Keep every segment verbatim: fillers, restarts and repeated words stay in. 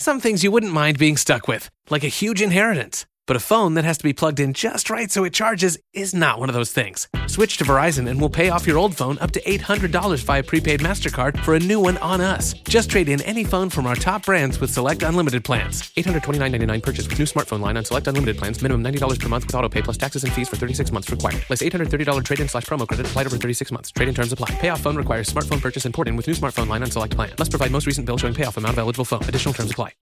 Some things you wouldn't mind being stuck with, like a huge inheritance. But a phone that has to be plugged in just right so it charges is not one of those things. Switch to Verizon and we'll pay off your old phone up to eight hundred dollars via prepaid MasterCard for a new one on us. Just trade in any phone from our top brands with select unlimited plans. eight hundred twenty-nine dollars and ninety-nine cents purchase with new smartphone line on select unlimited plans. Minimum ninety dollars per month with auto pay plus taxes and fees for thirty-six months required. Less eight hundred thirty dollars trade-in slash promo credit applied over thirty-six months. Trade-in terms apply. Payoff phone requires smartphone purchase and port-in with new smartphone line on select plan. Must provide most recent bill showing payoff amount of eligible phone. Additional terms apply.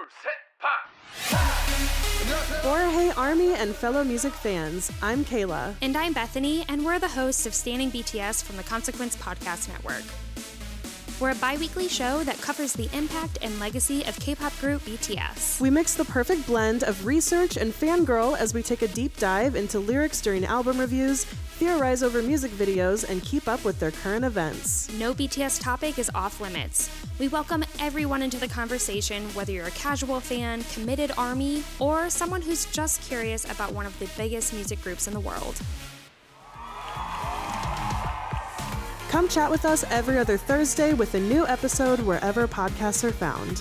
Borahey Army and fellow music fans, I'm Kayla. And I'm Bethany, and we're the hosts of Standing B T S from the Consequence Podcast Network. We're a bi-weekly show that covers the impact and legacy of K-pop group B T S. We mix the perfect blend of research and fangirl as we take a deep dive into lyrics during album reviews, theorize over music videos, and keep up with their current events. No B T S topic is off limits. We welcome everyone into the conversation, whether you're a casual fan, committed ARMY, or someone who's just curious about one of the biggest music groups in the world. Come chat with us every other Thursday with a new episode wherever podcasts are found.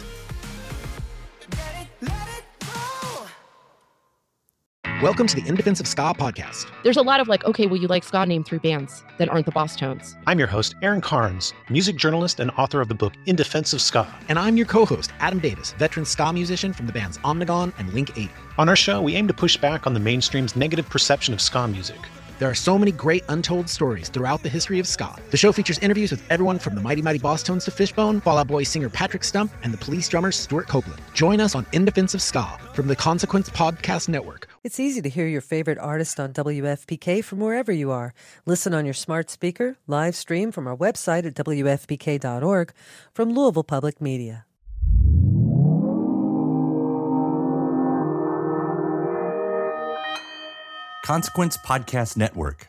Welcome to the In Defense of Ska podcast. There's a lot of like, okay, well, you like ska, name three bands that aren't the Boss Tones. I'm your host, Aaron Carnes, music journalist and author of the book In Defense of Ska. And I'm your co-host, Adam Davis, veteran ska musician from the bands Omnigone and Link eighty. On our show, we aim to push back on the mainstream's negative perception of ska music. There are so many great untold stories throughout the history of ska. The show features interviews with everyone from the Mighty Mighty Boss Tones to Fishbone, Fall Out Boy singer Patrick Stump, and the Police drummer Stuart Copeland. Join us on In Defense of Ska from the Consequence Podcast Network. It's easy to hear your favorite artist on W F P K from wherever you are. Listen on your smart speaker, live stream from our website at W F P K dot org from Louisville Public Media. Consequence Podcast Network.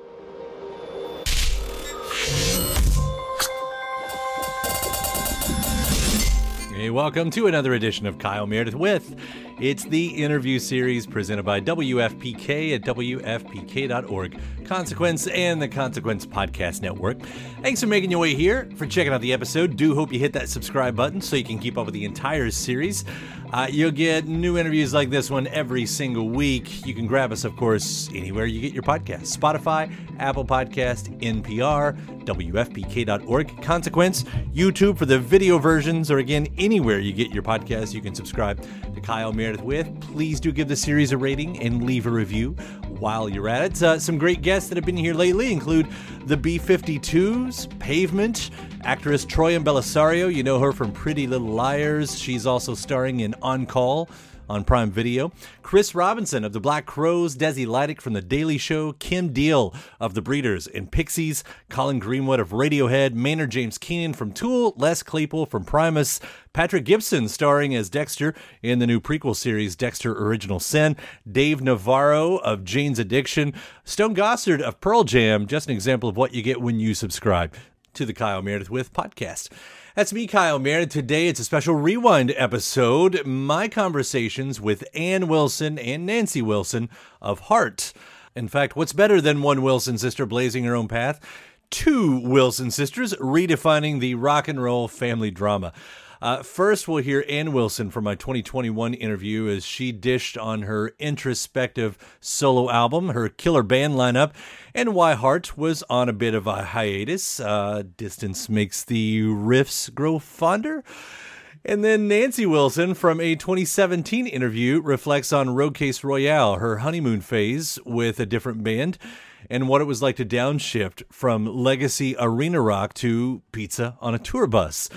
Hey, welcome to another edition of Kyle Meredith with. It's the interview series presented by W F P K at W F P K dot org, Consequence, and the Consequence Podcast Network. Thanks for making your way here, for checking out the episode. Do hope you hit that subscribe button so you can keep up with the entire series. Uh, you'll get new interviews like this one every single week. You can grab us, of course, anywhere you get your podcasts. Spotify, Apple Podcast, N P R, W F P K dot org, Consequence, YouTube for the video versions, or again, anywhere you get your podcasts, you can subscribe to Kyle Meredith with. Please do give the series a rating and leave a review while you're at it. Uh, some great guests that have been here lately include the B fifty-twos, Pavement, actress Troian Bellisario. You know her from Pretty Little Liars. She's also starring in On Call on Prime Video. Chris Robinson of the Black Crowes, Desi Lydic from The Daily Show, Kim Deal of The Breeders and Pixies, Colin Greenwood of Radiohead, Maynard James Keenan from Tool, Les Claypool from Primus, Patrick Gibson starring as Dexter in the new prequel series Dexter Original Sin, Dave Navarro of Jane's Addiction, Stone Gossard of Pearl Jam, just an example of what you get when you subscribe to the Kyle Meredith With podcast. That's me, Kyle Meredith. Today it's a special rewind episode. My conversations with Ann Wilson and Nancy Wilson of Heart. In fact, what's better than one Wilson sister blazing her own path? Two Wilson sisters redefining the rock and roll family drama. Uh, first, we'll hear Ann Wilson from my twenty twenty-one interview as she dished on her introspective solo album, her killer band lineup, and why Heart was on a bit of a hiatus. Uh, distance makes the riffs grow fonder. And then Nancy Wilson from a twenty seventeen interview reflects on Roadcase Royale, her honeymoon phase with a different band, and what it was like to downshift from legacy arena rock to pizza on a tour bus.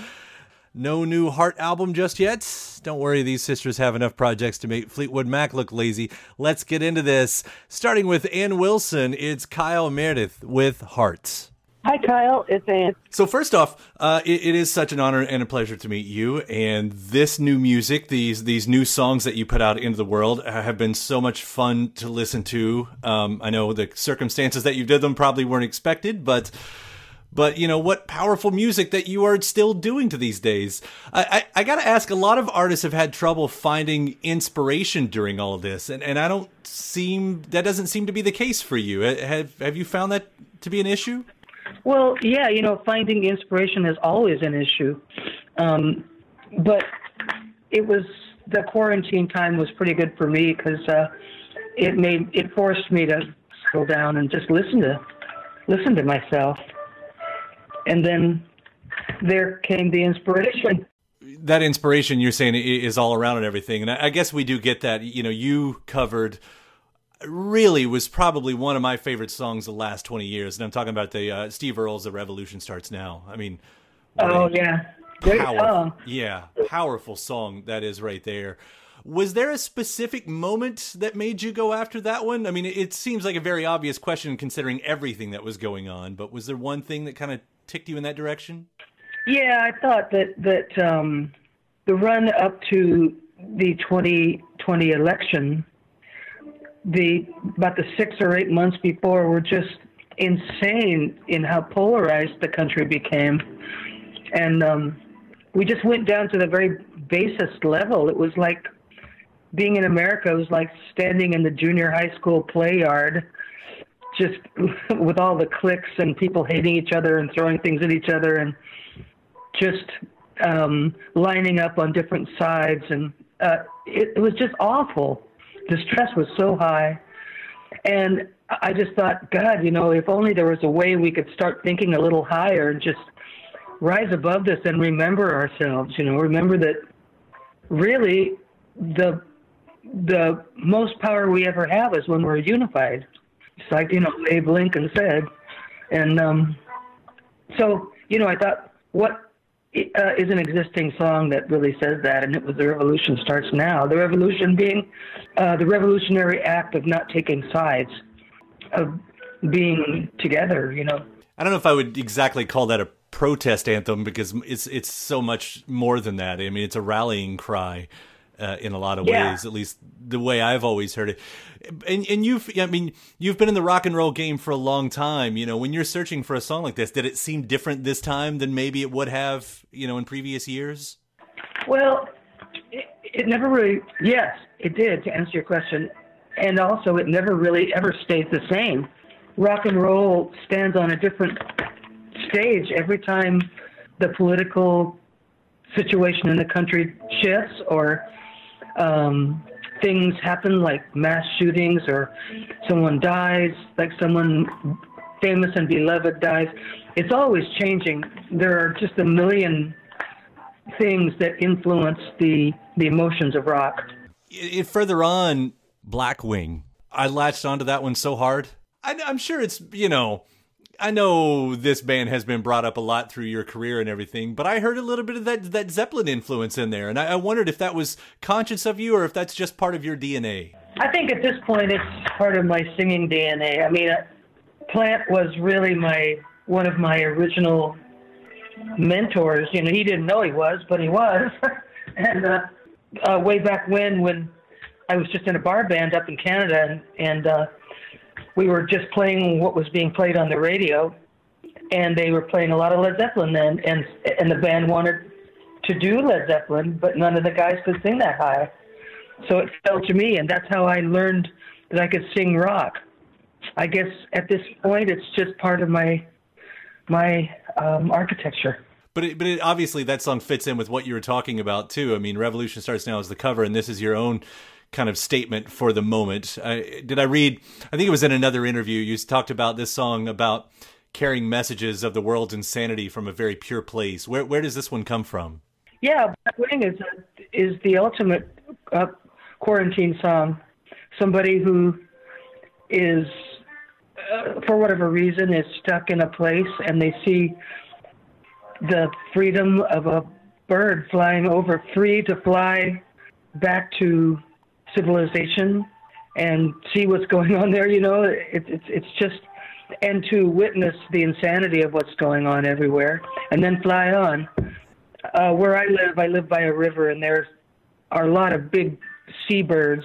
No new Heart album just yet. Don't worry, these sisters have enough projects to make Fleetwood Mac look lazy. Let's get into this. Starting with Ann Wilson, it's Kyle Meredith with Heart. Hi, Kyle. It's Ann. So first off, uh, it, it is such an honor and a pleasure to meet you. And this new music, these these new songs that you put out into the world have been so much fun to listen to. Um, I know the circumstances that you did them probably weren't expected, but... But, you know, what powerful music that you are still doing to these days. I, I, I got to ask, a lot of artists have had trouble finding inspiration during all of this. And, and I don't seem, that doesn't seem to be the case for you. Have, have you found that to be an issue? Well, yeah, you know, finding inspiration is always an issue. Um, but it was, the quarantine time was pretty good for me because uh, it made, it forced me to settle down and just listen to, listen to myself. And then there came the inspiration. That inspiration you're saying is all around and everything. And I guess we do get that. You know, you covered really was probably one of my favorite songs the last twenty years. And I'm talking about the uh, Steve Earle's The Revolution Starts Now. I mean, oh, yeah. Great powerful, song. Yeah, powerful song that is right there. Was there a specific moment that made you go after that one? I mean, it seems like a very obvious question considering everything that was going on, but was there one thing that kind of ticked you in that direction? Yeah, I thought that, that um, the run up to the twenty twenty election, the about the six or eight months before were just insane in how polarized the country became. And um, we just went down to the very basest level. It was like being in America. It was like standing in the junior high school play yard, just with all the cliques and people hating each other and throwing things at each other and just um, lining up on different sides. And uh, it, it was just awful. The stress was so high. And I just thought, God, you know, if only there was a way we could start thinking a little higher and just rise above this and remember ourselves, you know, remember that really the the most power we ever have is when we're unified. It's like, you know, Abe Lincoln said. And um, so, you know, I thought, what uh, is an existing song that really says that? And it was The Revolution Starts Now. The revolution being uh, the revolutionary act of not taking sides, of being together, you know. I don't know if I would exactly call that a protest anthem because it's it's so much more than that. I mean, it's a rallying cry uh, in a lot of yeah. ways, at least the way I've always heard it. And and you've, I mean, you've been in the rock and roll game for a long time. You know, when you're searching for a song like this, did it seem different this time than maybe it would have, you know, in previous years? Well, it, it never really, yes, it did, to answer your question. And also, it never really ever stays the same. Rock and roll stands on a different stage every time the political situation in the country shifts or um, things happen like mass shootings or someone dies, like someone famous and beloved dies. It's always changing. There are just a million things that influence the, the emotions of rock. It, it, further on, Blackwing, I latched onto that one so hard. I, I'm sure it's, you know, I know this band has been brought up a lot through your career and everything, but I heard a little bit of that that Zeppelin influence in there, and I, I wondered if that was conscious of you or if that's just part of your D N A. I think at this point it's part of my singing D N A. I mean, uh, Plant was really my one of my original mentors. You know, he didn't know he was, but he was. and uh, uh, way back when, when I was just in a bar band up in Canada, and, and uh, we were just playing what was being played on the radio, and they were playing a lot of Led Zeppelin then, and and the band wanted to do Led Zeppelin, but none of the guys could sing that high. So it fell to me, and that's how I learned that I could sing rock. I guess at this point, it's just part of my my um, architecture. But it, but it, obviously that song fits in with what you were talking about too. I mean, Revolution Starts Now is the cover, and this is your own kind of statement for the moment. I, did I read, I think it was in another interview, you talked about this song about carrying messages of the world's insanity from a very pure place. Where where does this one come from? Yeah, Blackwing is, a, is the ultimate uh, quarantine song. Somebody who is, uh, for whatever reason, is stuck in a place and they see the freedom of a bird flying over, free to fly back to civilization and see what's going on there. You know, it, it's it's just, and to witness the insanity of what's going on everywhere and then fly on. Uh, where I live, I live by a river, and there are a lot of big seabirds,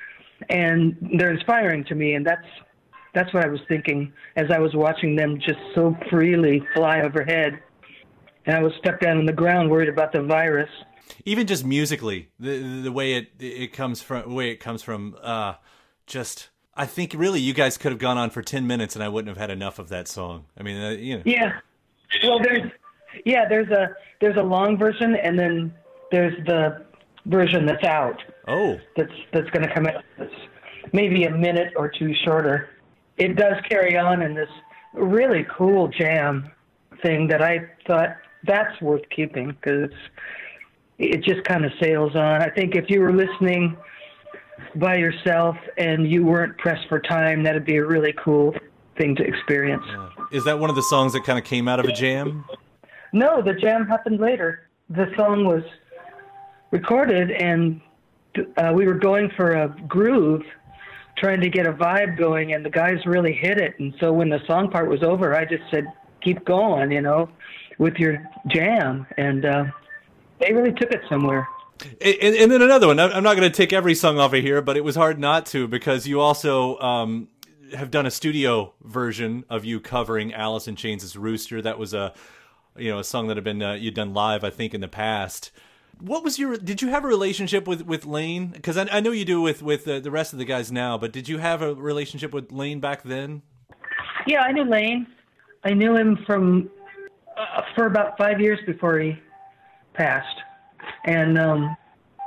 and they're inspiring to me, and that's that's what I was thinking as I was watching them just so freely fly overhead. And I was stuck down on the ground worried about the virus. Even just musically, the the way it it comes from, the way it comes from, uh, just I think really you guys could have gone on for ten minutes and I wouldn't have had enough of that song. I mean, uh, you know. Yeah. Well, there's yeah, there's a there's a long version, and then there's the version that's out. Oh. That's that's going to come out. That's maybe a minute or two shorter. It does carry on in this really cool jam thing that I thought that's worth keeping because it just kind of sails on. I think if you were listening by yourself and you weren't pressed for time, that'd be a really cool thing to experience. Yeah. Is that one of the songs that kind of came out of a jam? No, the jam happened later. The song was recorded and uh, we were going for a groove, trying to get a vibe going, and the guys really hit it. And so when the song part was over, I just said, keep going, you know, with your jam. And uh, they really took it somewhere. And, and then another one. I'm not going to take every song off of here, but it was hard not to because you also um, have done a studio version of you covering Alice in Chains' Rooster. That was a, you know, a song that had been uh, you'd done live, I think, in the past. What was your? Did you have a relationship with, with Lane? Because I, I know you do with with uh, the rest of the guys now, but did you have a relationship with Lane back then? Yeah, I knew Lane. I knew him from uh, for about five years before he passed, and um,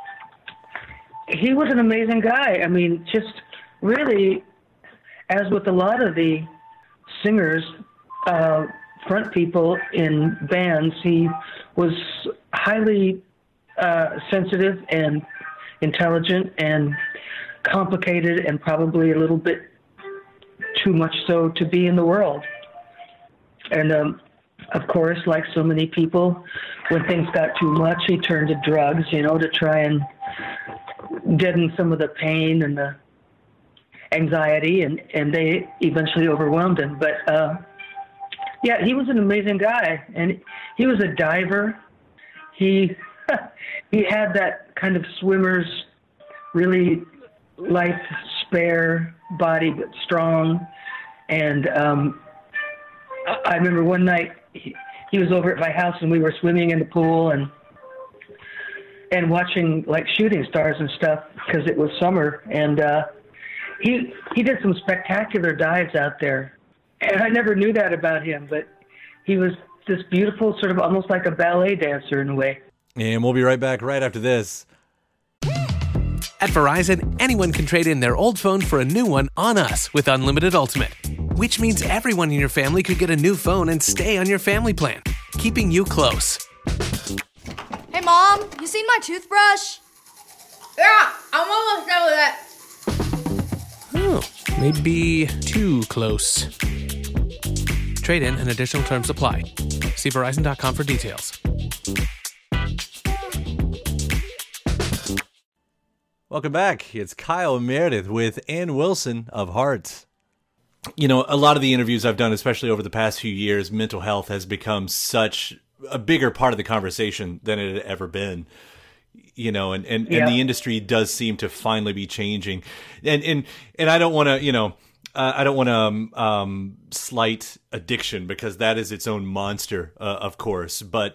he was an amazing guy. I mean, just really, as with a lot of the singers, uh, front people in bands, he was highly Uh, sensitive and intelligent and complicated and probably a little bit too much so to be in the world. And um, of course, like so many people, when things got too much, he turned to drugs, you know, to try and deaden some of the pain and the anxiety, and, and they eventually overwhelmed him. But uh, yeah, he was an amazing guy, and he was a diver. He He had that kind of swimmer's really life spare body, but strong. And um, I remember one night he, he was over at my house and we were swimming in the pool and and watching like shooting stars and stuff because it was summer. And uh, he he did some spectacular dives out there. And I never knew that about him, but he was this beautiful, sort of almost like a ballet dancer in a way. And we'll be right back right after this. At Verizon, anyone can trade in their old phone for a new one on us with Unlimited Ultimate, which means everyone in your family could get a new phone and stay on your family plan, keeping you close. Hey, Mom, you seen my toothbrush? Yeah, I'm almost done with it. Oh, maybe too close. Trade in and additional terms apply. See Verizon dot com for details. Welcome back. It's Kyle Meredith with Ann Wilson of Heart. You know, a lot of the interviews I've done, especially over the past few years, mental health has become such a bigger part of the conversation than it had ever been. You know, and, and, yeah. and the industry does seem to finally be changing. And and, and I don't want to, you know, uh, I don't want to um, um, slight addiction because that is its own monster, uh, of course. But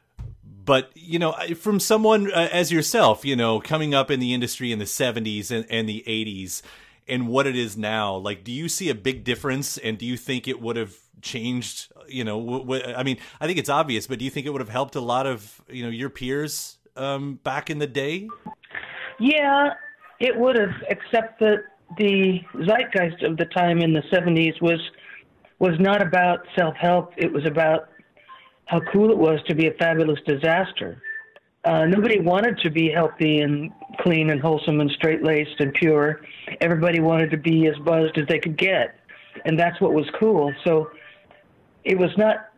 But, you know, from someone uh, as yourself, you know, coming up in the industry in the seventies and, and the eighties and what it is now, like, do you see a big difference? And do you think it would have changed, you know, w- w- I mean, I think it's obvious, but do you think it would have helped a lot of, you know, your peers um, back in the day? Yeah, it would have, except that the zeitgeist of the time in the seventies was was not about self-help. It was about how cool it was to be a fabulous disaster. Uh, nobody wanted to be healthy and clean and wholesome and straight-laced and pure. Everybody wanted to be as buzzed as they could get, and that's what was cool. So it was not,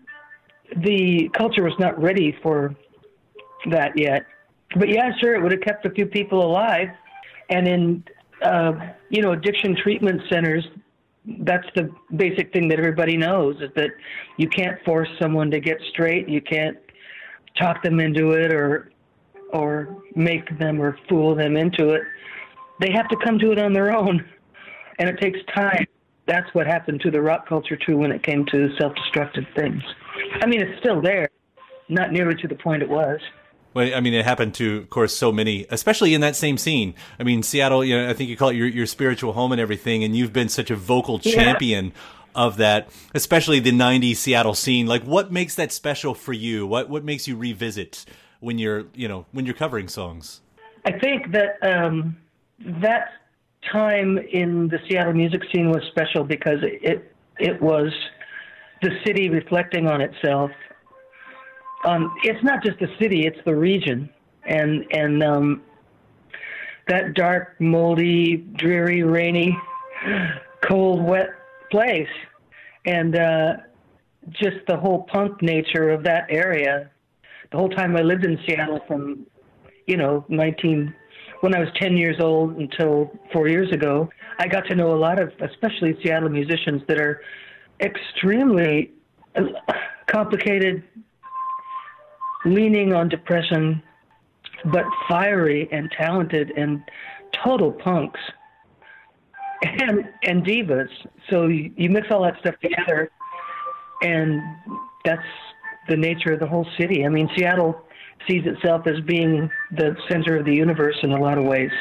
the culture was not ready for that yet. But yeah, sure, it would have kept a few people alive. And in, uh, you know, addiction treatment centers, that's the basic thing that everybody knows, is that you can't force someone to get straight. You can't talk them into it or or make them or fool them into it. They have to come to it on their own, and it takes time. That's what happened to the rock culture, too, when it came to self-destructive things. I mean, it's still there, not nearly to the point it was. Well, I mean, it happened to, of course, so many, especially in that same scene. I mean, Seattle, you know, I think you call it your, your spiritual home and everything, and you've been such a vocal champion yeah. of that, especially the nineties Seattle scene. Like, what makes that special for you? What what makes you revisit when you're, you know, when you're covering songs? I think that um, that time in the Seattle music scene was special because it it was the city reflecting on itself. Um, it's not just the city; it's the region, and and um, that dark, moldy, dreary, rainy, cold, wet place, and uh, just the whole punk nature of that area. The whole time I lived in Seattle, from you know nineteen when I was ten years old until four years ago, I got to know a lot of, especially Seattle musicians that are extremely complicated, leaning on depression, but fiery and talented and total punks and and divas. So you, you mix all that stuff together, and that's the nature of the whole city. I mean, Seattle sees itself as being the center of the universe in a lot of ways.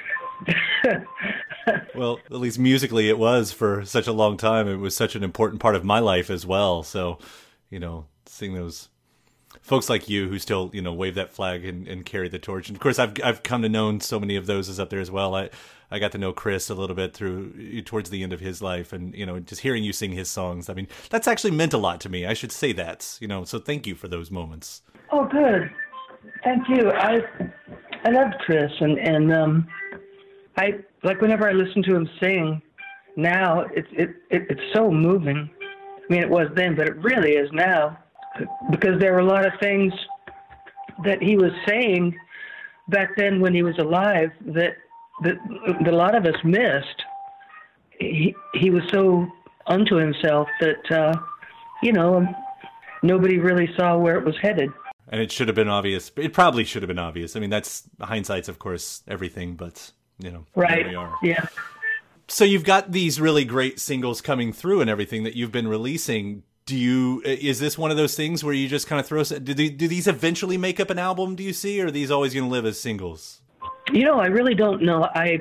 Well, at least musically it was for such a long time. It was such an important part of my life as well. So, you know, seeing those folks like you who still, you know, wave that flag and, and carry the torch. And of course, I've I've come to know so many of those as up there as well. I, I got to know Chris a little bit through towards the end of his life, and you know, just hearing you sing his songs. I mean, that's actually meant a lot to me. I should say that, you know. So thank you for those moments. Oh, good. Thank you. I I loved Chris, and and um, I like whenever I listen to him sing. Now it's it, it it's so moving. I mean, it was then, but it really is now, because there were a lot of things that he was saying back then when he was alive that that, that a lot of us missed. He he was so unto himself that uh, you know nobody really saw where it was headed. And it should have been obvious. It probably should have been obvious. I mean, that's hindsight's, of course, everything, but, you know, right. Here we are. Yeah. So you've got these really great singles coming through and everything that you've been releasing. Do you, is this one of those things where you just kind of throw, do, they, do these eventually make up an album, do you see, or are these always going to live as singles? You know, I really don't know. I,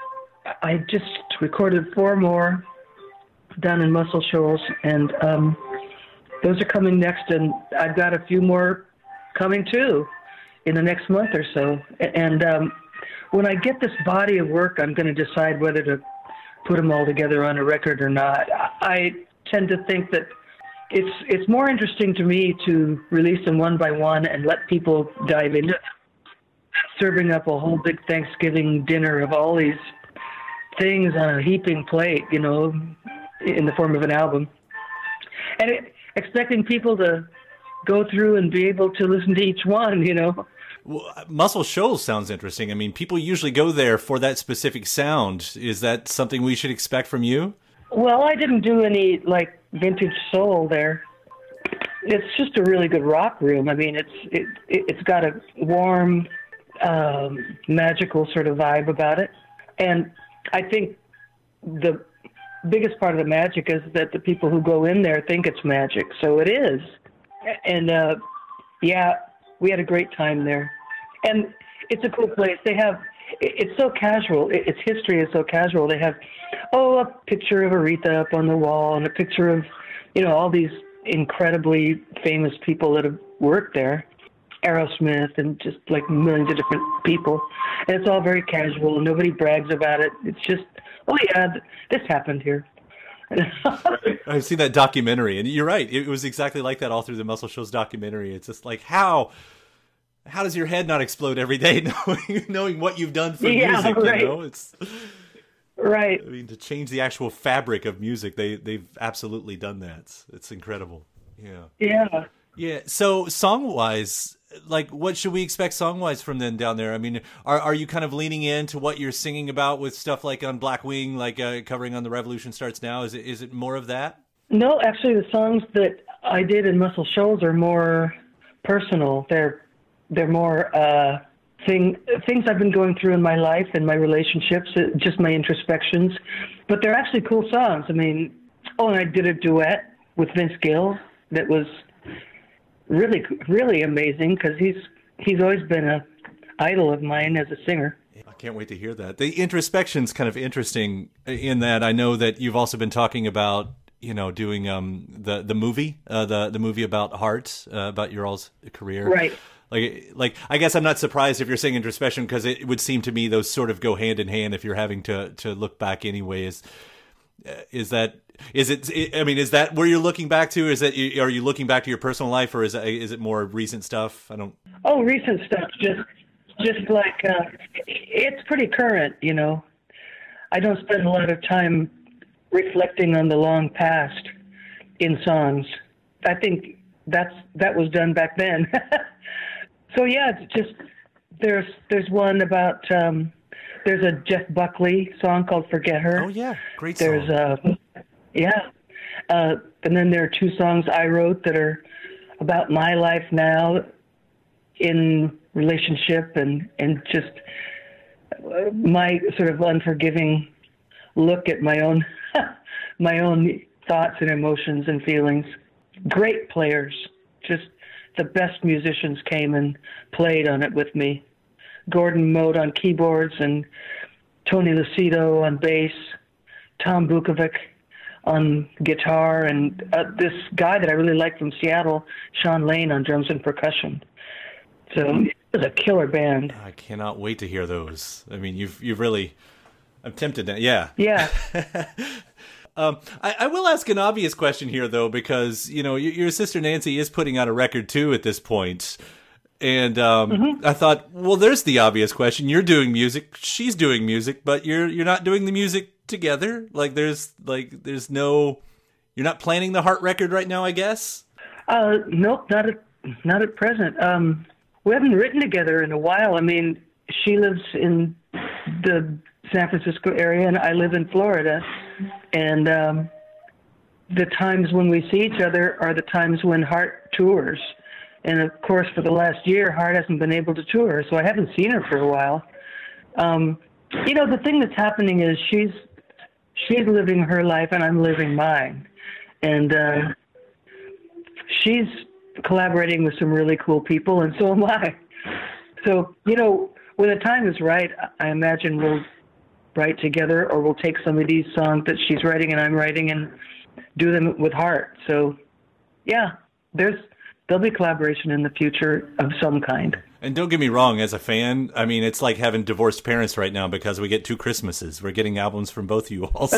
I just recorded four more down in Muscle Shoals, and um, those are coming next, and I've got a few more coming too in the next month or so. And um, when I get this body of work, I'm going to decide whether to put them all together on a record or not. I tend to think that it's it's more interesting to me to release them one by one and let people dive into it, serving up a whole big Thanksgiving dinner of all these things on a heaping plate, you know, in the form of an album. And it, expecting people to go through and be able to listen to each one, you know. Well, Muscle Shoals sounds interesting. I mean, people usually go there for that specific sound. Is that something we should expect from you? Well, I didn't do any, like, vintage soul there. It's just a really good rock room. I mean, it's it, it's got a warm, um, magical sort of vibe about it. And I think the biggest part of the magic is that the people who go in there think it's magic. So it is. And, uh, yeah, we had a great time there. And it's a cool place. They have, it's so casual. Its history is so casual. They have, oh, a picture of Aretha up on the wall and a picture of, you know, all these incredibly famous people that have worked there. Aerosmith and just like millions of different people. And it's all very casual. Nobody brags about it. It's just, oh, yeah, this happened here. I've seen that documentary, and you're right. It was exactly like that all through the Muscle Shoals documentary. It's just like, how how does your head not explode every day knowing knowing what you've done for yeah, music? Right. You know, it's right. I mean, to change the actual fabric of music, they they've absolutely done that. It's, it's incredible. Yeah. Yeah. Yeah. So song wise, like, what should we expect song wise from them down there? I mean, are are you kind of leaning into what you're singing about with stuff like on Black Wing, like uh, covering on The Revolution Starts Now? Is it is it more of that? No, actually, the songs that I did in Muscle Shoals are more personal. They're they're more uh, thing things I've been going through in my life and my relationships, just my introspections. But they're actually cool songs. I mean, oh, and I did a duet with Vince Gill that was really, really amazing because he's he's always been a idol of mine as a singer. I can't wait to hear that. The introspection's kind of interesting in that I know that you've also been talking about, you know, doing um the the movie, uh, the the movie about Heart, uh, about your all's career, right? Like, like I guess I'm not surprised if you're saying introspection, because it would seem to me those sort of go hand in hand if you're having to to look back anyway. Is is that is it? I mean, is that where you're looking back to? Is that are you looking back to your personal life, or is that, is it more recent stuff? I don't. Oh, recent stuff. Just just like uh, it's pretty current, you know. I don't spend a lot of time reflecting on the long past in songs. I think that's that was done back then. So yeah, it's just there's there's one about um, there's a Jeff Buckley song called "Forget Her." Oh yeah, great song. There's uh, yeah, uh, and then there are two songs I wrote that are about my life now in relationship and and just my sort of unforgiving look at my own my own thoughts and emotions and feelings. Great players, just the best musicians came and played on it with me. Gordon Mote on keyboards and Tony Lucido on bass, Tom Bukovic on guitar, and uh, this guy that I really like from Seattle, Sean Lane, on drums and percussion. So it was a killer band. I cannot wait to hear those. I mean, you've you've really, I'm tempted now. Yeah. Yeah. um, I, I will ask an obvious question here, though, because, you know, your, your sister Nancy is putting out a record, too, at this point. And um, mm-hmm. I thought, well, there's the obvious question. You're doing music. She's doing music, but you're you're not doing the music together. Like, there's like there's no, you're not planning the Heart record right now, I guess? Uh, nope, not at, not at present. Um, we haven't written together in a while. I mean, she lives in the San Francisco area, and I live in Florida. And um, the times when we see each other are the times when Heart tours. And, of course, for the last year, Heart hasn't been able to tour, so I haven't seen her for a while. Um, you know, the thing that's happening is she's she's living her life, and I'm living mine. And uh, she's collaborating with some really cool people, and so am I. So, you know, when the time is right, I imagine we'll write together, or we'll take some of these songs that she's writing and I'm writing and do them with Heart. So, yeah, there's there'll be collaboration in the future of some kind. And don't get me wrong, as a fan, I mean, it's like having divorced parents right now because we get two Christmases. We're getting albums from both of you also.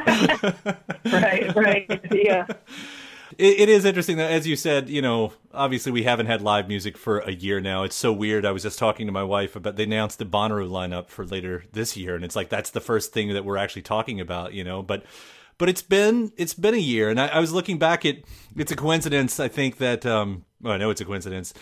Right, right, yeah. It, it is interesting that, as you said, you know, obviously we haven't had live music for a year now. It's so weird. I was just talking to my wife about, they announced the Bonnaroo lineup for later this year, and it's like that's the first thing that we're actually talking about, you know, but But it's been it's been a year, and I, I was looking back at, it's a coincidence, I think, that, um, well, I know it's a coincidence,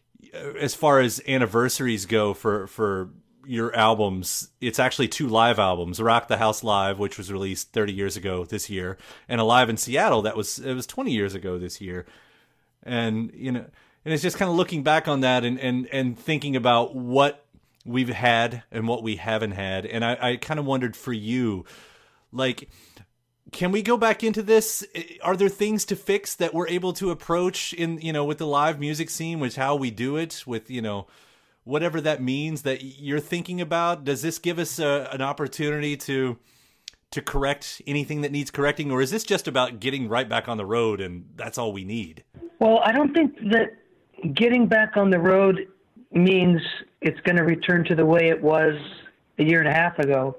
as far as anniversaries go for, for your albums, it's actually two live albums, Rock the House Live, which was released thirty years ago this year, and Alive in Seattle, that was, it was twenty years ago this year. And, you know, and it's just kind of looking back on that and, and, and thinking about what we've had and what we haven't had. And I, I kind of wondered for you, like, can we go back into this? Are there things to fix that we're able to approach in, you know, with the live music scene, with how we do it, with, you know, whatever that means that you're thinking about? Does this give us a, an opportunity to to correct anything that needs correcting, or is this just about getting right back on the road and that's all we need? Well, I don't think that getting back on the road means it's going to return to the way it was a year and a half ago.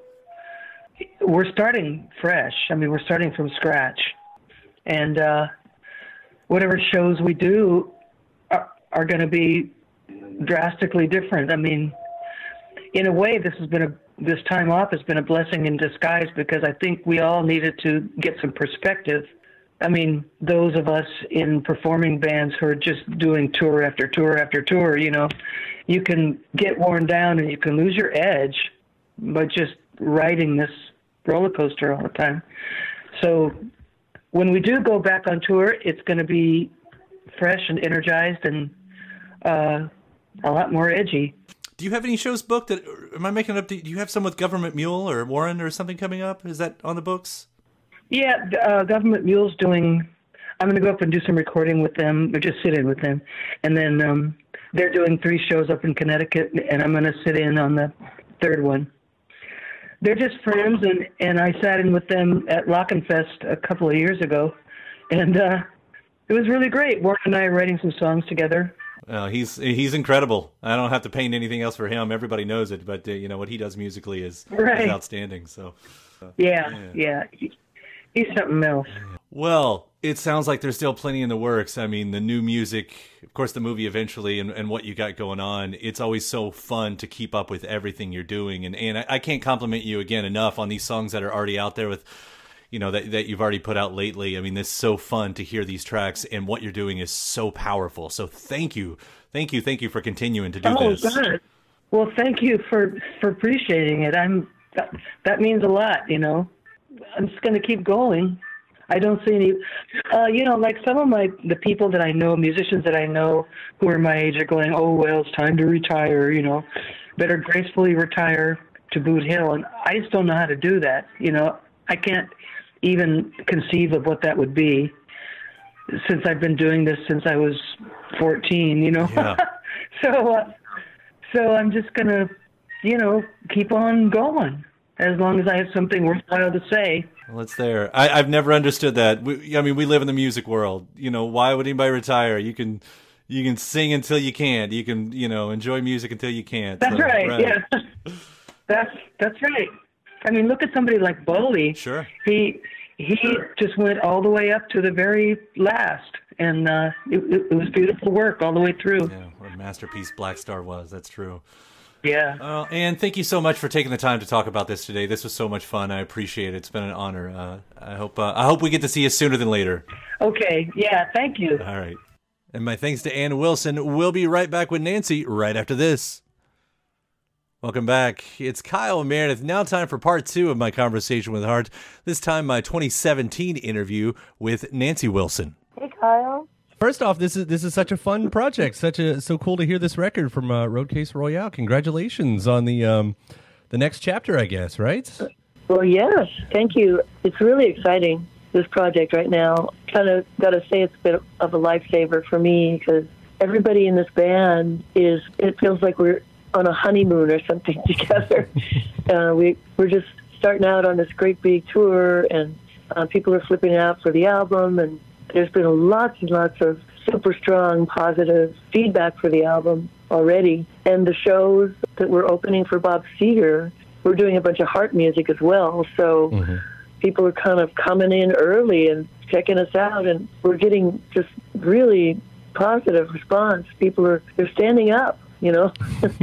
We're starting fresh. I mean, we're starting from scratch. And uh, whatever shows we do are, are going to be drastically different. I mean, in a way, this has been a this time off has been a blessing in disguise, because I think we all needed to get some perspective. I mean, those of us in performing bands who are just doing tour after tour after tour, you know, you can get worn down and you can lose your edge by just riding this roller coaster all the time. So when we do go back on tour, it's going to be fresh and energized and uh, a lot more edgy. Do you have any shows booked? That, am I making it up? Do you have some with Government Mule or Warren or something coming up? Is that on the books? Yeah, uh, Government Mule's doing, I'm going to go up and do some recording with them, or just sit in with them. And then um, they're doing three shows up in Connecticut, and I'm going to sit in on the third one. They're just friends, and, and I sat in with them at Lockenfest a couple of years ago, and uh, it was really great. Warren and I are writing some songs together, Well, he's he's incredible. I don't have to paint anything else for him. Everybody knows it, but uh, you know what he does musically is, right. is outstanding. So, uh, yeah, yeah, yeah, he, he's something else. Well, it sounds like there's still plenty in the works. I mean, the new music, of course, the movie eventually, and, and what you got going on. It's always so fun to keep up with everything you're doing, and and I, I can't compliment you again enough on these songs that are already out there with. You know, that that you've already put out lately. I mean, it's so fun to hear these tracks, and what you're doing is so powerful. So thank you. Thank you. Thank you for continuing to do oh, this. God. Well, thank you for, for appreciating it. I'm that, that means a lot, you know. I'm just going to keep going. I don't see any, uh, you know, like some of my, the people that I know, musicians that I know who are my age are going, oh, well, it's time to retire, you know, better gracefully retire to Boot Hill. And I just don't know how to do that, you know. I can't even conceive of what that would be, since I've been doing this since I was fourteen, you know. Yeah. so, uh, so I'm just gonna, you know, keep on going as long as I have something worthwhile to say. Well, it's there. I, I've never understood that. We, I mean, we live in the music world. You know, why would anybody retire? You can, you can sing until you can't. You can, you know, enjoy music until you can't. That's so, right. right. Yeah. that's that's right. I mean, look at somebody like Bowie. Sure. He he just went all the way up to the very last, and uh, it, it was beautiful work all the way through. Yeah, what a masterpiece Black Star was. That's true. Yeah. Uh, and thank you so much for taking the time to talk about this today. This was so much fun. I appreciate it. It's been an honor. Uh, I hope uh, I hope we get to see you sooner than later. Okay. Yeah. Thank you. All right. And my thanks to Ann Wilson. We'll be right back with Nancy right after this. Welcome back. It's Kyle Meredith. Now time for part two of my conversation with Hart. This time my twenty seventeen interview with Nancy Wilson. Hey, Kyle. First off, this is this is such a fun project. Such a so cool to hear this record from uh, Roadcase Royale. Congratulations on the um, the next chapter, I guess, right? Well, yes. Thank you. It's really exciting, this project right now. Kind of got to say it's a bit of a lifesaver for me because everybody in this band is, it feels like we're on a honeymoon or something together. uh, we, we're just starting out on this great big tour, and uh, people are flipping out for the album, and there's been lots and lots of super strong positive feedback for the album already. And the shows that we're opening for Bob Seger, we're doing a bunch of Heart music as well, so mm-hmm. people are kind of coming in early and checking us out, and we're getting just really positive response. People are they're standing up. You know,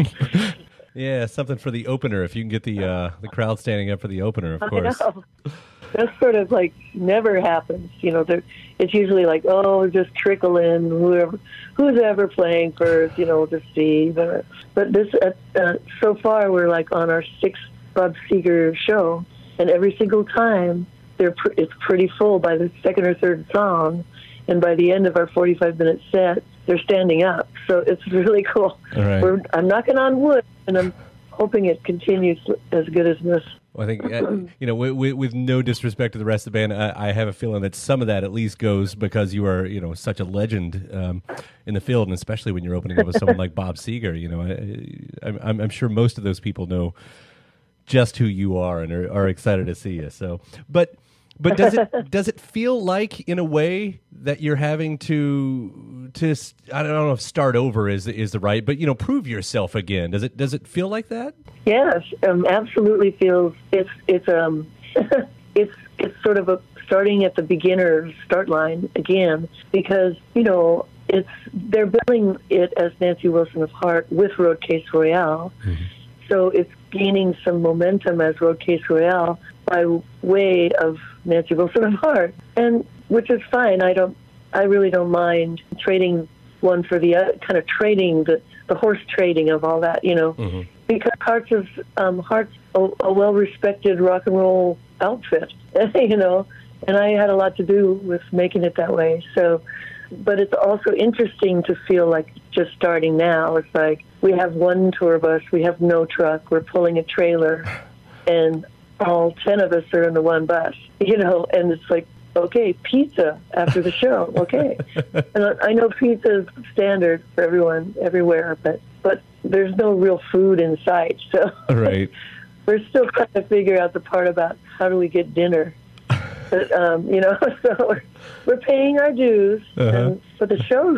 yeah, something for the opener. If you can get the uh, the crowd standing up for the opener, of course. I know. That's sort of like never happens. You know, it's usually like, oh, just trickle in whoever who's ever playing first. You know, just see. But, but this, uh, uh, so far, we're like on our sixth Bob Seger show, and every single time they're pr- it's pretty full by the second or third song, and by the end of our forty-five minute set, they're standing up. So it's really cool. Right. We're, I'm knocking on wood, and I'm hoping it continues as good as this. Well, I think, uh, you know, with, with no disrespect to the rest of the band, I, I have a feeling that some of that at least goes because you are, you know, such a legend um, in the field, and especially when you're opening up with someone like Bob Seger. You know, I, I'm, I'm sure most of those people know just who you are and are, are excited to see you. So, but... But does it does it feel like, in a way, that you're having to to I don't know if start over is is the right, but you know, prove yourself again? Does it does it feel like that? Yes, um, absolutely feels it's it's um it's it's sort of a starting at the beginner start line again, because you know it's they're billing it as Nancy Wilson of Heart with Roadcase Royale, mm-hmm. so it's gaining some momentum as Roadcase Royale by way of Nancy Wilson of Heart, and which is fine. I don't, I really don't mind trading one for the other, kind of trading the, the horse trading of all that, you know, mm-hmm. because Hearts is um, Hearts a, a well-respected rock and roll outfit, you know, and I had a lot to do with making it that way. So, but it's also interesting to feel like just starting now. It's like we have one tour bus, we have no truck, we're pulling a trailer, and all ten of us are in the one bus, you know, and it's like, okay, pizza after the show, okay. And I know pizza is standard for everyone, everywhere, but, but there's no real food in sight, so right. We're still trying to figure out the part about how do we get dinner. But, um, you know, so we're, we're paying our dues, uh-huh. and, but the show's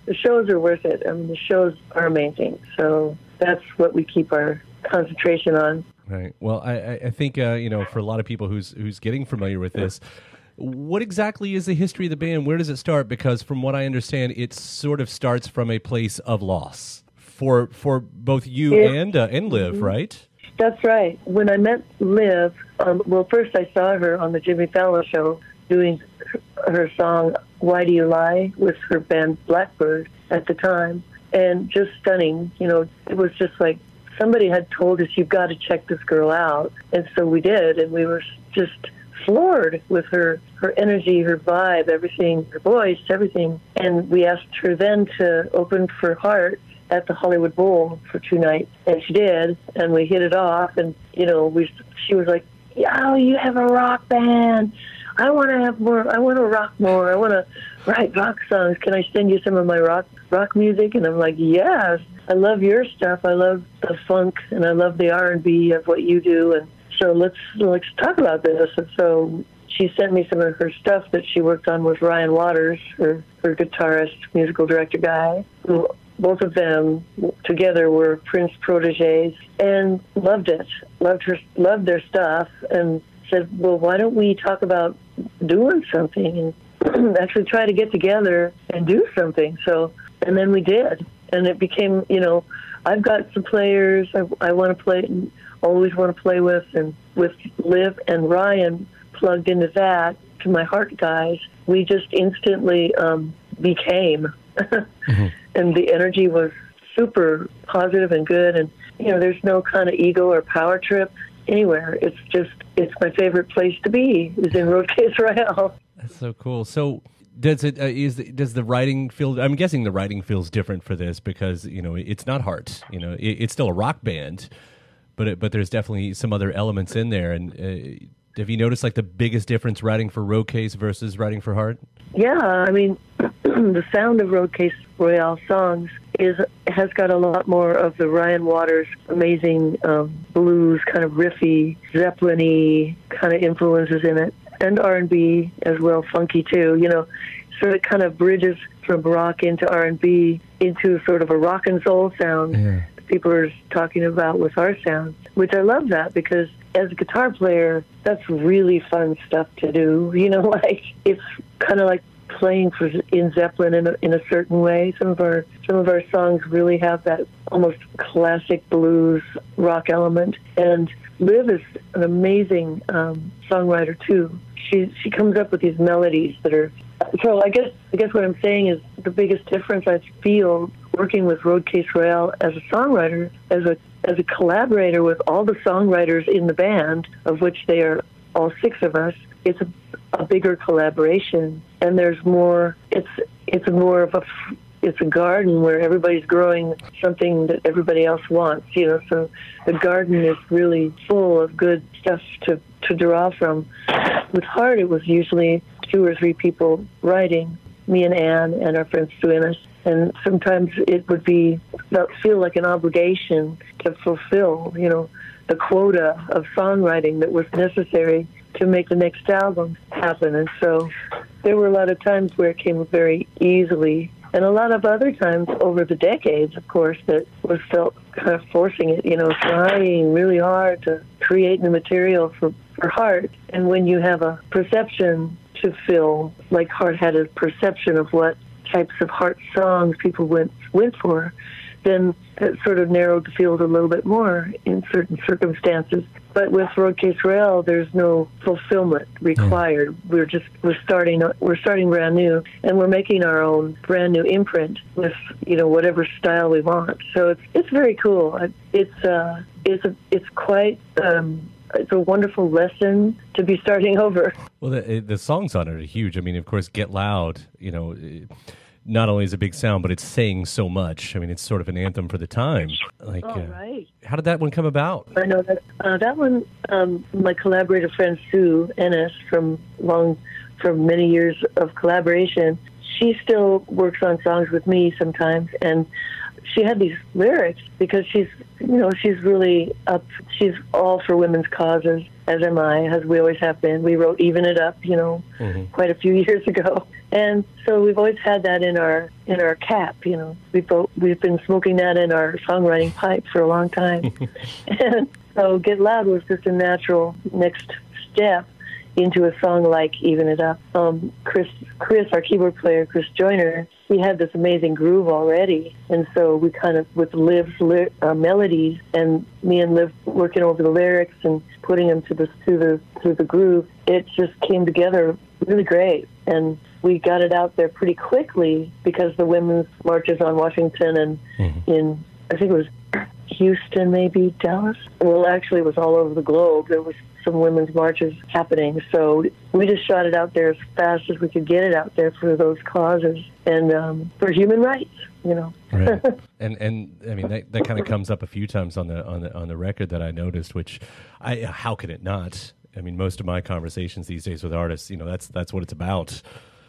the shows are worth it. I mean, the shows are amazing. So that's what we keep our concentration on. Right. Well, I, I think, uh, you know, for a lot of people who's who's getting familiar with this, what exactly is the history of the band? Where does it start? Because from what I understand, it sort of starts from a place of loss for for both you it, and uh, and Liv, right? That's right. When I met Liv, um, well, first I saw her on the Jimmy Fallon show doing her, her song "Why Do You Lie" with her band Blackbird at the time, and just stunning. You know, it was just like somebody had told us, "You've got to check this girl out," and so we did, and we were just floored with her, her energy, her vibe, everything, her voice, everything. And we asked her then to open for Heart at the Hollywood Bowl for two nights, and she did, and we hit it off. And you know, we she was like, "Oh, you have a rock band. I want to have more. I want to rock more. I want to write rock songs. Can I send you some of my rock rock music?" And I'm like, "Yes, I love your stuff. I love the funk, and I love the R and B of what you do. And so let's let's talk about this." And so she sent me some of her stuff that she worked on with Ryan Waters, her her guitarist, musical director guy, who both of them together were Prince proteges, and loved it, loved her, loved their stuff, and said, "Well, why don't we talk about doing something and actually try to get together and do something?" So, and then we did, and it became, you know, I've got some players I, I want to play, and always want to play with, and with Liv and Ryan plugged into that, to my Heart guys, we just instantly um, became. Mm-hmm. And the energy was super positive and good, and you know, there's no kind of ego or power trip anywhere. It's just, it's my favorite place to be, is in Roadcase Royale. That's so cool. So does it uh, is does the writing feel? I'm guessing the writing feels different for this because you know it's not Heart. You know, it, it's still a rock band, but it, but there's definitely some other elements in there. And uh, have you noticed like the biggest difference writing for Roadcase versus writing for Heart? Yeah, I mean, the sound of Roadcase Royale songs is has got a lot more of the Ryan Waters amazing um, blues, kind of riffy, Zeppelin-y kind of influences in it, and R and B as well, funky too, you know. So it kind of bridges from rock into R and B into sort of a rock and soul sound. Yeah. People are talking about with our sound, which I love that, because as a guitar player, that's really fun stuff to do. You know, like it's kind of like playing for in Zeppelin in a, in a certain way. Some of our some of our songs really have that almost classic blues rock element. And Liv is an amazing um, songwriter too. She she comes up with these melodies that are. So I guess I guess what I'm saying is the biggest difference I feel working with Roadcase Royale as a songwriter, as a as a collaborator with all the songwriters in the band, of which they are all six of us. It's a, a bigger collaboration, and there's more. It's it's more of a it's a garden where everybody's growing something that everybody else wants. You know, so the garden is really full of good stuff to to draw from. With Heart, it was usually two or three people writing, me and Anne and our friend Suenis. And sometimes it would be feel like an obligation to fulfill, you know, the quota of songwriting that was necessary to make the next album happen. And so there were a lot of times where it came very easily, and a lot of other times over the decades, of course, that was felt kind of forcing it, you know, trying really hard to create new material for, for Heart. And when you have a perception to fill, like Heart had a perception of what types of Heart songs people went went for, then it sort of narrowed the field a little bit more in certain circumstances. But with Roadcase Royale, there's no fulfillment required. Yeah. We're just we're starting we're starting brand new, and we're making our own brand new imprint with, you know, whatever style we want. So it's it's very cool. It's uh it's a, it's quite. Um, It's a wonderful lesson to be starting over. Well, the, the songs on it are huge. I mean, of course, Get Loud, you know, not only is a big sound, but it's saying so much. I mean, it's sort of an anthem for the time. Like, oh, uh, right. How did that one come about? I know that uh, that one. Um, my collaborator friend Sue Ennis, from long, from many years of collaboration, she still works on songs with me sometimes, and she had these lyrics because she's, you know, she's really up, she's all for women's causes. as am I, as we always have been. We wrote Even It Up, you know, mm-hmm. quite a few years ago. And so we've always had that in our in our cap, you know. We've, both, we've been smoking that in our songwriting pipe for a long time. And so Get Loud was just a natural next step into a song like Even It Up. Um, Chris, Chris, our keyboard player, Chris Joyner, he had this amazing groove already. And so we kind of, with Liv's ly- uh, melodies and me and Liv working over the lyrics and putting them to the, to the, to the groove, it just came together really great. And we got it out there pretty quickly because the women's marches on Washington and mm-hmm. in, I think it was Houston, maybe Dallas. Well, actually, it was all over the globe. There was some women's marches happening. So we just shot it out there as fast as we could get it out there for those causes and um, for human rights, you know. Right. And and I mean that, that kind of comes up a few times on the on the on the record that I noticed, which I how could it not? I mean, most of my conversations these days with artists, you know, that's that's what it's about.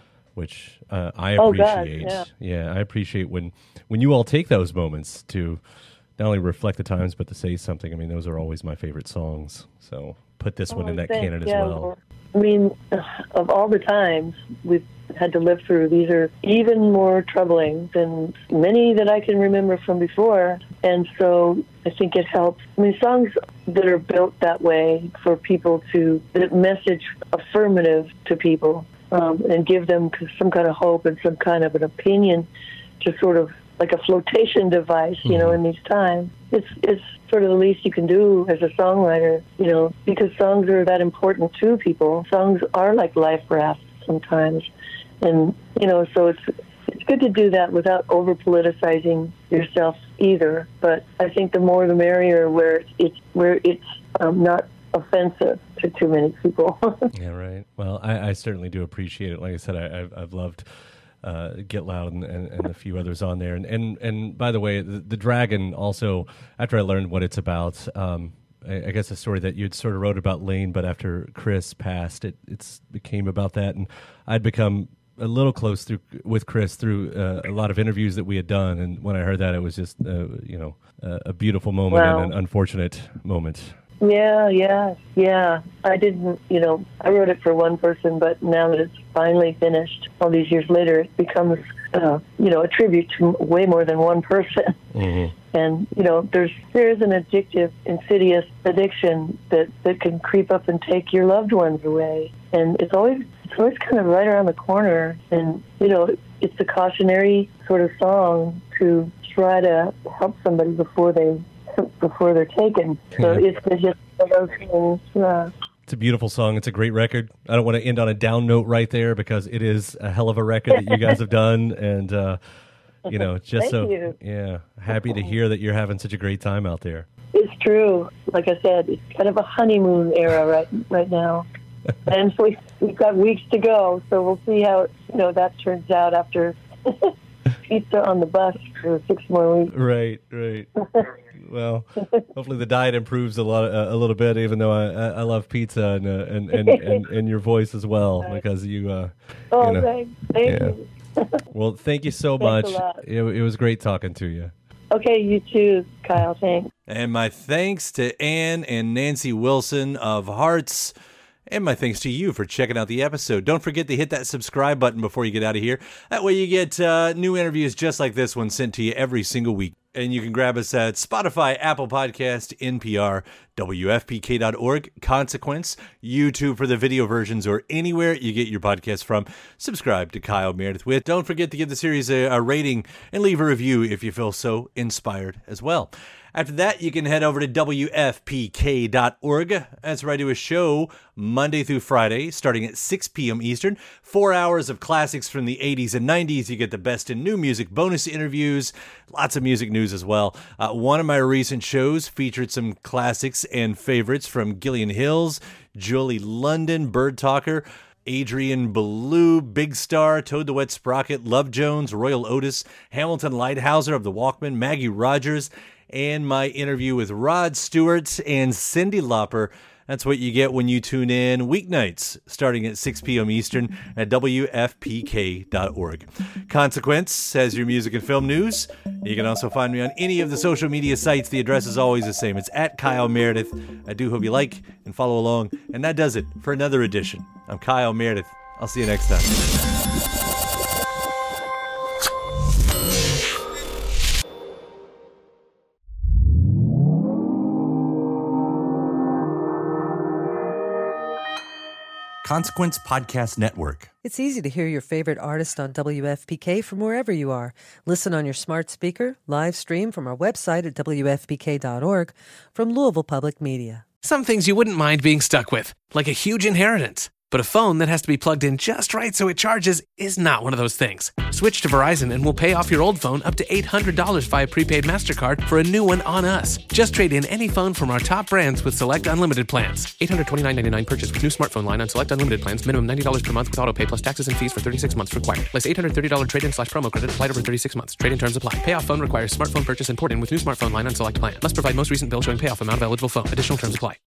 Which uh, I appreciate. Oh, God, yeah. yeah, I appreciate when when you all take those moments to not only reflect the times, but to say something. I mean, those are always my favorite songs. So put this oh, one in that thanks. canon as yeah, well. I mean, of all the times we've had to live through, these are even more troubling than many that I can remember from before. And so I think it helps. I mean, songs that are built that way for people to, that message affirmative to people um, and give them some kind of hope and some kind of an opinion to sort of like a flotation device, you know, in these times. It's it's sort of the least you can do as a songwriter, you know, because songs are that important to people. Songs are like life rafts sometimes. And, you know, so it's it's good to do that without over-politicizing yourself either. But I think the more the merrier where it's, where it's um, not offensive to too many people. Yeah, right. Well, I, I certainly do appreciate it. Like I said, I, I've, I've loved... Uh, Get Loud and, and, and a few others on there. And and, and by the way, the, the Dragon also, after I learned what it's about, um, I, I guess a story that you'd sort of wrote about Lane, but after Chris passed, it it's became about that. And I'd become a little close through with Chris through uh, a lot of interviews that we had done. And when I heard that, it was just, uh, you know, uh, a beautiful moment wow. and an unfortunate moment. Yeah, yeah, yeah. I didn't, you know, I wrote it for one person, but now that it's finally finished, all these years later, it becomes, uh, you know, a tribute to way more than one person. Mm-hmm. And, you know, there's there is an addictive, insidious addiction that, that can creep up and take your loved ones away. And it's always it's always kind of right around the corner. And, you know, it's a cautionary sort of song to try to help somebody before they before they're taken. So yeah. it's just one of those things. Yeah. It's a beautiful song. It's a great record. I don't want to end on a down note right there because it is a hell of a record that you guys have done. And, uh, you know, just Thank so, you. yeah, happy to hear that you're having such a great time out there. It's true. Like I said, it's kind of a honeymoon era right right now. And we, we've got weeks to go, so we'll see how, you know, that turns out after pizza on the bus for six more weeks. Right, right. Well, hopefully the diet improves a lot, uh, a little bit. Even though I, I love pizza and, uh, and, and and and your voice as well, because you. Uh, oh, you know, thanks. Thank yeah. you. Well, thank you so Thanks much. It, it was great talking to you. Okay, you too, Kyle. Thanks. And my thanks to Ann and Nancy Wilson of Hearts. And my thanks to you for checking out the episode. Don't forget to hit that subscribe button before you get out of here. That way you get uh, new interviews just like this one sent to you every single week. And you can grab us at Spotify, Apple Podcast, N P R, W F P K dot org, Consequence, YouTube for the video versions, or anywhere you get your podcast from. Subscribe to Kyle Meredith With. Don't forget to give the series a, a rating and leave a review if you feel so inspired as well. After that, you can head over to W F P K dot org. That's where I do a show Monday through Friday, starting at six p.m. Eastern. Four hours of classics from the eighties and nineties. You get the best in new music, bonus interviews, lots of music news as well. Uh, one of my recent shows featured some classics and favorites from Gillian Hills, Julie London, Bird Talker, Adrian Belew, Big Star, Toad the Wet Sprocket, Love Jones, Royal Otis, Hamilton Lighthouser of the Walkmen, Maggie Rogers, and my interview with Rod Stewart and Cyndi Lauper. That's what you get when you tune in weeknights starting at six p.m. Eastern at W F P K dot org. Consequence has your music and film news. You can also find me on any of the social media sites. The address is always the same. It's at Kyle Meredith. I do hope you like and follow along. And that does it for another edition. I'm Kyle Meredith. I'll see you next time. Consequence Podcast Network. It's easy to hear your favorite artist on W F P K from wherever you are. Listen on your smart speaker, live stream from our website at W F P K dot org, from Louisville Public Media. Some things you wouldn't mind being stuck with, like a huge inheritance. But a phone that has to be plugged in just right so it charges is not one of those things. Switch to Verizon and we'll pay off your old phone up to eight hundred dollars via prepaid MasterCard for a new one on us. Just trade in any phone from our top brands with select unlimited plans. eight hundred twenty-nine dollars and ninety-nine cents purchase with new smartphone line on select unlimited plans. Minimum ninety dollars per month with auto pay plus taxes and fees for thirty-six months required. Less eight hundred thirty dollars trade-in slash promo credit applied over thirty-six months. Trade-in terms apply. Payoff phone requires smartphone purchase and port in with new smartphone line on select plan. Must provide most recent bill showing payoff amount of eligible phone. Additional terms apply.